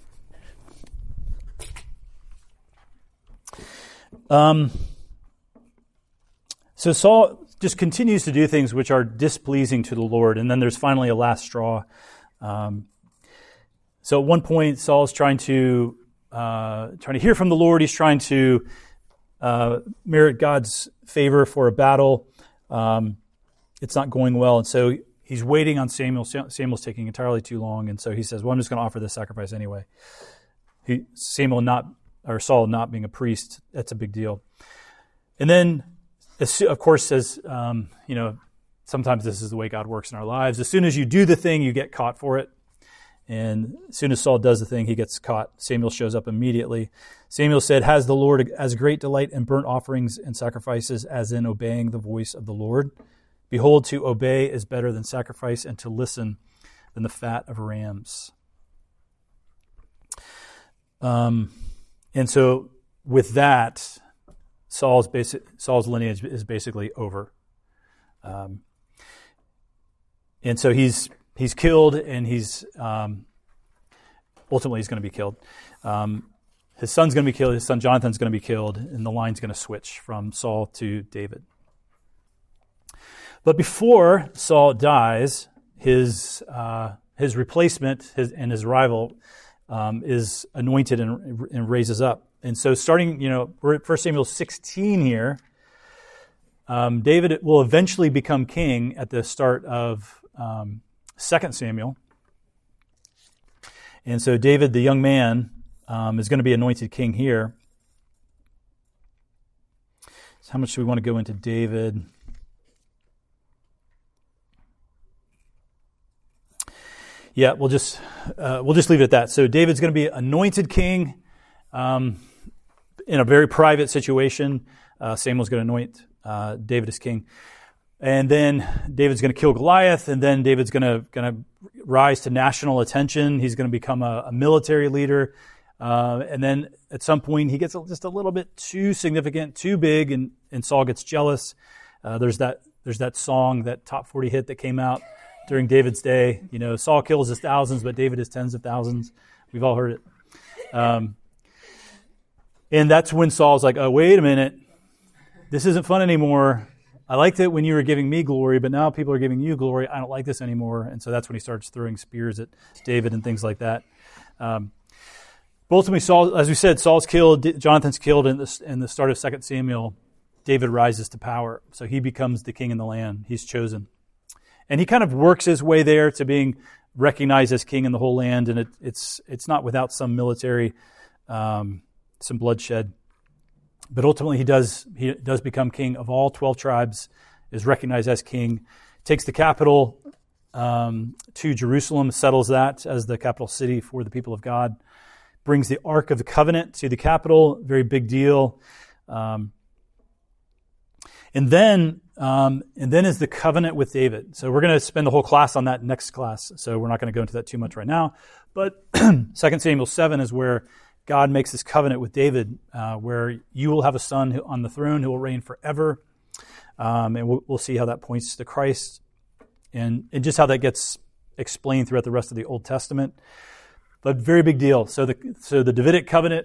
So Saul just continues to do things which are displeasing to the Lord, and then there's finally a last straw. So at one point, Saul's trying to hear from the Lord. He's trying to merit God's favor for a battle. It's not going well, and so he's waiting on Samuel. Samuel's taking entirely too long, and so he says, "Well, I'm just going to offer this sacrifice anyway." Saul not being a priest, that's a big deal. And then, of course, says, sometimes this is the way God works in our lives. As soon as you do the thing, you get caught for it. And as soon as Saul does the thing, he gets caught. Samuel shows up immediately. Samuel said, "Has the Lord as great delight in burnt offerings and sacrifices as in obeying the voice of the Lord? Behold, to obey is better than sacrifice, and to listen than the fat of rams." And so with that, Saul's lineage is basically over. And so he's killed, and ultimately he's going to be killed. His son's going to be killed. His son Jonathan's going to be killed, and the line's going to switch from Saul to David. But before Saul dies, his replacement and his rival is anointed and raises up. And so starting, we're at 1 Samuel 16 here. David will eventually become king at the start of 2 Samuel. And so David, the young man, is going to be anointed king here. So how much do we want to go into David? Yeah, we'll just leave it at that. So David's going to be anointed king in a very private situation. Samuel's going to anoint David as king, and then David's going to kill Goliath, and then David's going to rise to national attention. He's going to become a military leader, and then at some point he gets just a little bit too significant, too big, and Saul gets jealous. There's that song, that top 40 hit that came out during David's day. Saul kills his thousands, but David his tens of thousands. We've all heard it. And that's when Saul's like, "Oh, wait a minute. This isn't fun anymore. I liked it when you were giving me glory, but now people are giving you glory. I don't like this anymore." And so that's when he starts throwing spears at David and things like that. But ultimately, Saul, as we said, Saul's killed. Jonathan's killed in the start of 2 Samuel. David rises to power. So he becomes the king in the land. He's chosen. And he kind of works his way there to being recognized as king in the whole land. And it's not without some military, some bloodshed. But ultimately he does become king of all 12 tribes, is recognized as king, takes the capital to Jerusalem, settles that as the capital city for the people of God, brings the Ark of the Covenant to the capital, very big deal. And then and then is the covenant with David. So we're going to spend the whole class on that next class, so we're not going to go into that too much right now. But 2 Samuel 7 is where God makes this covenant with David, where you will have a son on the throne who will reign forever. And we'll see how that points to Christ and just how that gets explained throughout the rest of the Old Testament. But very big deal. So the Davidic covenant,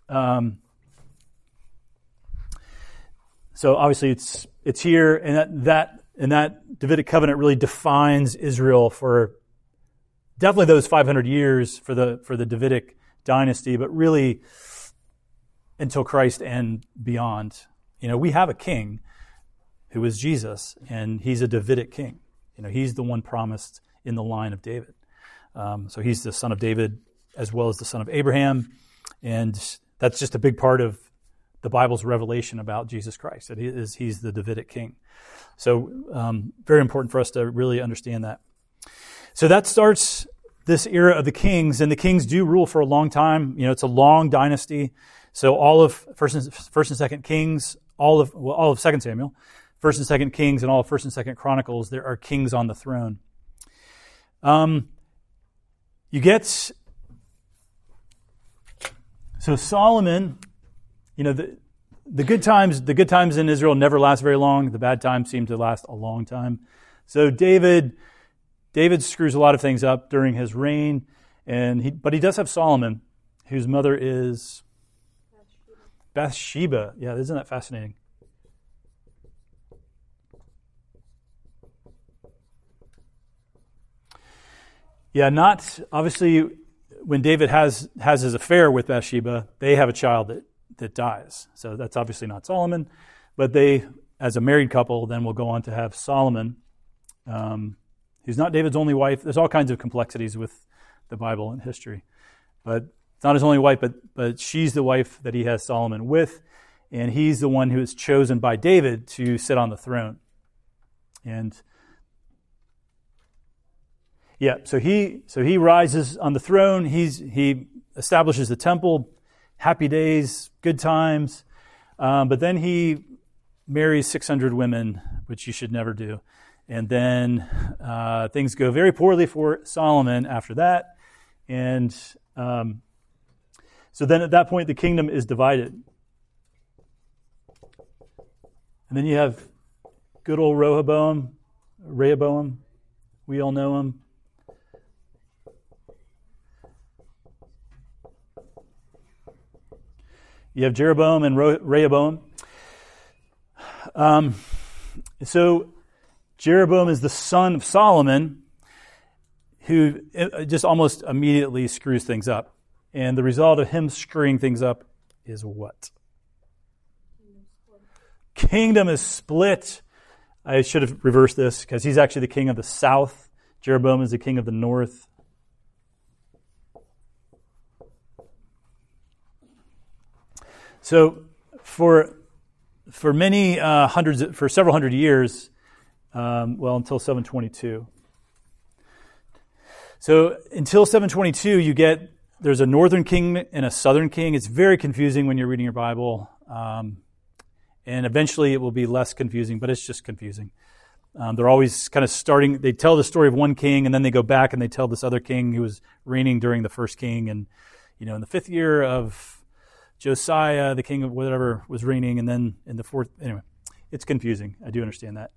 so obviously it's here, and that Davidic covenant really defines Israel for definitely those 500 years for the Davidic dynasty, but really until Christ and beyond. We have a king who is Jesus, and he's a Davidic king. He's the one promised in the line of David. So he's the son of David as well as the son of Abraham, and that's just a big part of the Bible's revelation about Jesus Christ, that he's the Davidic king. So very important for us to really understand that. So that starts this era of the kings, and the kings do rule for a long time. It's a long dynasty. So all of First and Second Kings, all of 2 Samuel, First and Second Kings, and all of First and Second Chronicles, there are kings on the throne. So Solomon, the good times in Israel never last very long. The bad times seem to last a long time. So David screws a lot of things up during his reign, but he does have Solomon, whose mother is Bathsheba. Yeah, isn't that fascinating? Yeah, not obviously when David has his affair with Bathsheba, they have a child that dies. So that's obviously not Solomon, but they, as a married couple, then will go on to have Solomon, who's not David's only wife. There's all kinds of complexities with the Bible and history, but it's not his only wife, but she's the wife that he has Solomon with, and he's the one who is chosen by David to sit on the throne. And yeah, so he rises on the throne. He establishes the temple, happy days, good times. But then he marries 600 women, which you should never do. And then things go very poorly for Solomon after that. And so then at that point, the kingdom is divided. And then you have good old Rehoboam. We all know him. You have Jeroboam and Rehoboam. So Jeroboam is the son of Solomon, who just almost immediately screws things up. And the result of him screwing things up is what? Kingdom is split. I should have reversed this because he's actually the king of the south. Jeroboam is the king of the north. So for several hundred years, until 722. So until 722, there's a northern king and a southern king. It's very confusing when you're reading your Bible. And eventually it will be less confusing, but it's just confusing. They're always kind of starting, they tell the story of one king, and then they go back and they tell this other king who was reigning during the first king. And, in the 5th year of Josiah, the king of whatever, was reigning, and then in the 4th, anyway, it's confusing. I do understand that.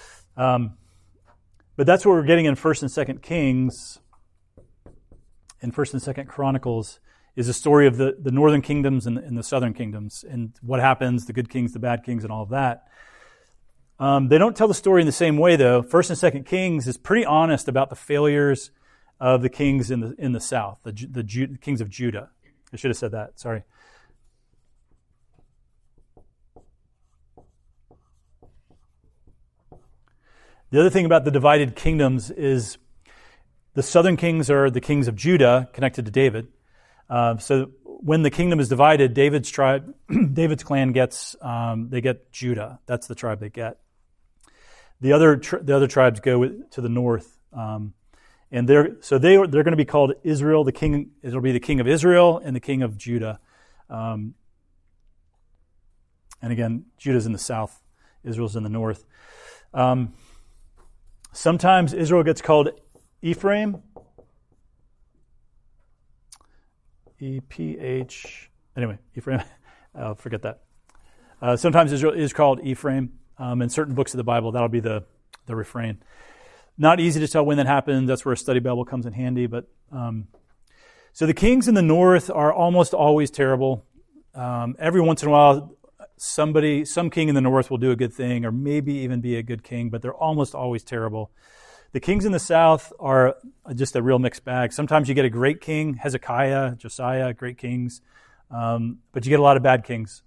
But that's what we're getting in 1st and 2nd Kings, in 1st and 2nd Chronicles, is a story of the northern kingdoms and the southern kingdoms, and what happens, the good kings, the bad kings, and all of that. They don't tell the story in the same way, though. 1st and 2nd Kings is pretty honest about the failures of the kings in the south, the kings of Judah. I should have said that, sorry. The other thing about the divided kingdoms is the southern kings are the kings of Judah, connected to David. So when the kingdom is divided, David's clan gets Judah. That's the tribe they get. The other tribes go to the north, and they're going to be called Israel. It'll be the king of Israel and the king of Judah. And again, Judah's in the south, Israel's in the north. Sometimes Israel gets called Ephraim. E-P-H. Anyway, Ephraim. I'll forget that. Sometimes Israel is called Ephraim. In certain books of the Bible, that'll be the refrain. Not easy to tell when that happened. That's where a study Bible comes in handy. But so the kings in the north are almost always terrible. Every once in a while, some king in the north will do a good thing, or maybe even be a good king, but they're almost always terrible. The kings in the south are just a real mixed bag. Sometimes you get a great king, Hezekiah, Josiah, great kings, but you get a lot of bad kings.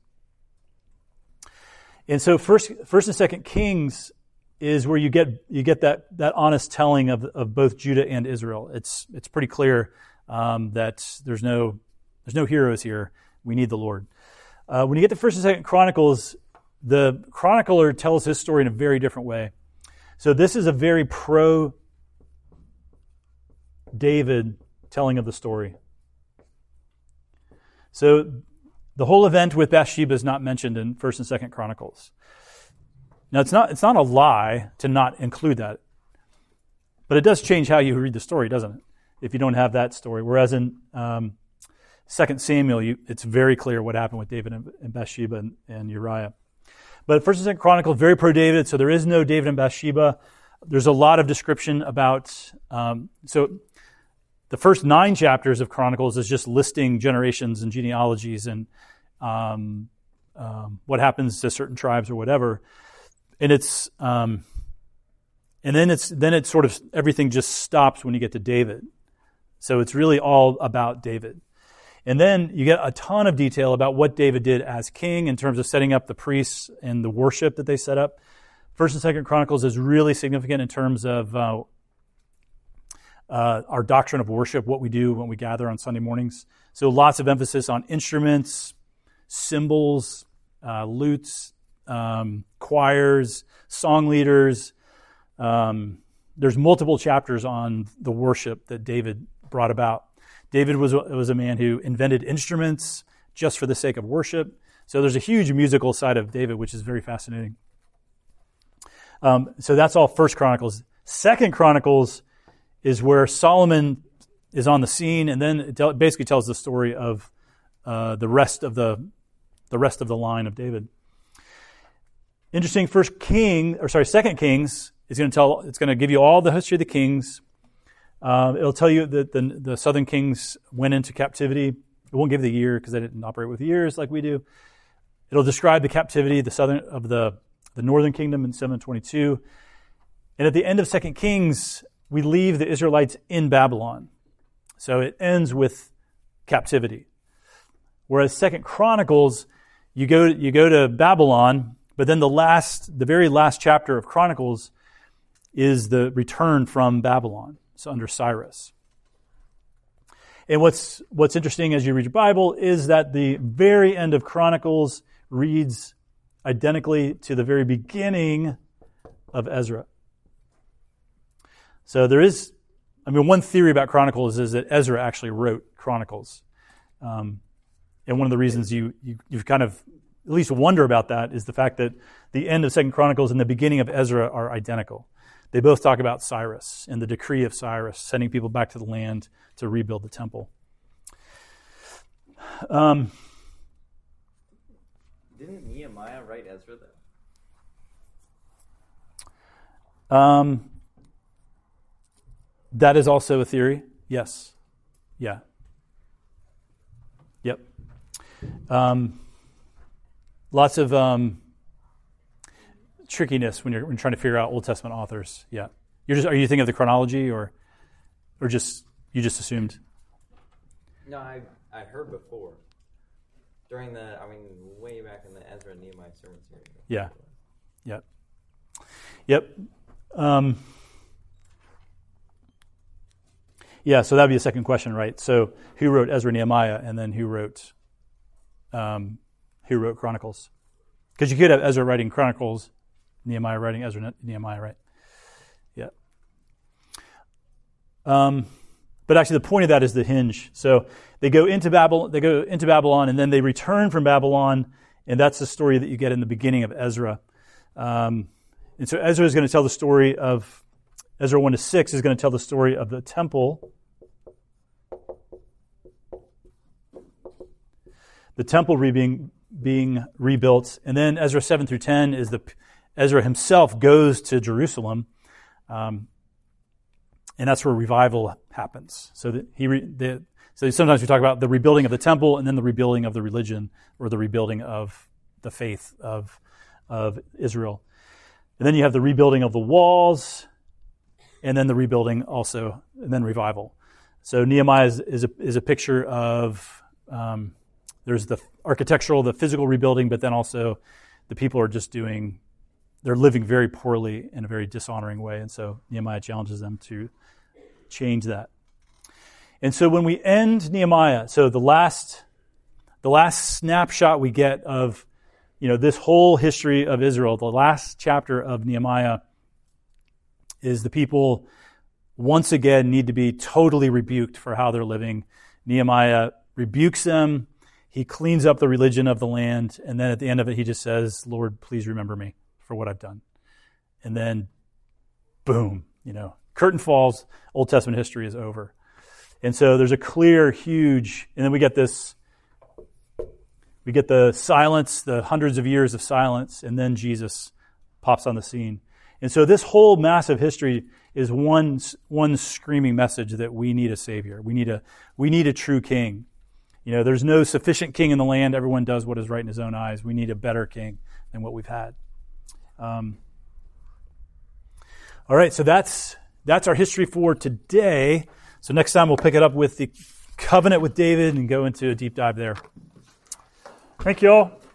And so First and Second Kings is where you get that honest telling of both Judah and Israel. It's pretty clear that there's no heroes here. We need the Lord. When you get to First and Second Chronicles, the chronicler tells his story in a very different way. So this is a very pro-David telling of the story. So the whole event with Bathsheba is not mentioned in First and Second Chronicles. Now it's not a lie to not include that, but it does change how you read the story, doesn't it? If you don't have that story, whereas in 2 Samuel, it's very clear what happened with David and Bathsheba and Uriah. But First and Second Chronicles, very pro-David, so there is no David and Bathsheba. There's a lot of description about, so the first 9 chapters of Chronicles is just listing generations and genealogies and what happens to certain tribes or whatever. And then it's sort of, everything just stops when you get to David. So it's really all about David. And then you get a ton of detail about what David did as king in terms of setting up the priests and the worship that they set up. First and Second Chronicles is really significant in terms of our doctrine of worship, what we do when we gather on Sunday mornings. So lots of emphasis on instruments, cymbals, lutes, choirs, song leaders. There's multiple chapters on the worship that David brought about. David was a man who invented instruments just for the sake of worship. So there's a huge musical side of David, which is very fascinating. So that's all First Chronicles. Second Chronicles is where Solomon is on the scene, and then it basically tells the story of the rest of the line of David. Interesting. Second Kings is going to tell. It's going to give you all the history of the kings. It'll tell you that the southern kings went into captivity. It won't give the year because they didn't operate with years like we do. It'll describe the captivity of the northern kingdom in 722. And at the end of 2 Kings, we leave the Israelites in Babylon. So it ends with captivity. Whereas 2 Chronicles, you go to Babylon, but then the very last chapter of Chronicles is the return from Babylon. So under Cyrus. And what's interesting as you read your Bible is that the very end of Chronicles reads identically to the very beginning of Ezra. So there is, one theory about Chronicles is that Ezra actually wrote Chronicles. And one of the reasons you kind of at least wonder about that is the fact that the end of 2 Chronicles and the beginning of Ezra are identical. They both talk about Cyrus and the decree of Cyrus, sending people back to the land to rebuild the temple. Didn't Nehemiah write Ezra, though? That is also a theory. Yes. Yeah. Yep. Lots of trickiness when you're trying to figure out Old Testament authors. Yeah. Are you thinking of the chronology or just you just assumed? No, I heard before. During way back in the Ezra and Nehemiah sermon series. Yeah. Yep. Yeah, so that would be a second question, right? So who wrote Ezra and Nehemiah, and then who wrote Chronicles? Because you could have Ezra writing Chronicles, Nehemiah writing Ezra and Nehemiah, right? Yeah. But actually, the point of that is the hinge. So they go into Babylon, and then they return from Babylon, and that's the story that you get in the beginning of Ezra. And so Ezra is going to tell the story of, Ezra 1-6 is going to tell the story of the temple. The temple being rebuilt. And then Ezra 7-10 is Ezra himself goes to Jerusalem. And that's where revival happens. So so sometimes we talk about the rebuilding of the temple and then the rebuilding of the religion or the rebuilding of the faith of Israel. And then you have the rebuilding of the walls, and then the rebuilding also, and then revival. So Nehemiah is a picture of, there's the architectural, the physical rebuilding, but then also the people are just they're living very poorly in a very dishonoring way. And so Nehemiah challenges them to change that. And so when we end Nehemiah, so the last snapshot we get of this whole history of Israel, the last chapter of Nehemiah is the people once again need to be totally rebuked for how they're living. Nehemiah rebukes them. He cleans up the religion of the land. And then at the end of it, he just says, Lord, please remember me for what I've done. And then, boom, curtain falls. Old Testament history is over. And so there's a clear, huge, and then we get the silence, the hundreds of years of silence, and then Jesus pops on the scene. And so this whole massive history is one screaming message that we need a Savior. We need a true king. There's no sufficient king in the land. Everyone does what is right in his own eyes. We need a better king than what we've had. All right, so that's our history for today. So next time we'll pick it up with the covenant with David and go into a deep dive there. Thank you all.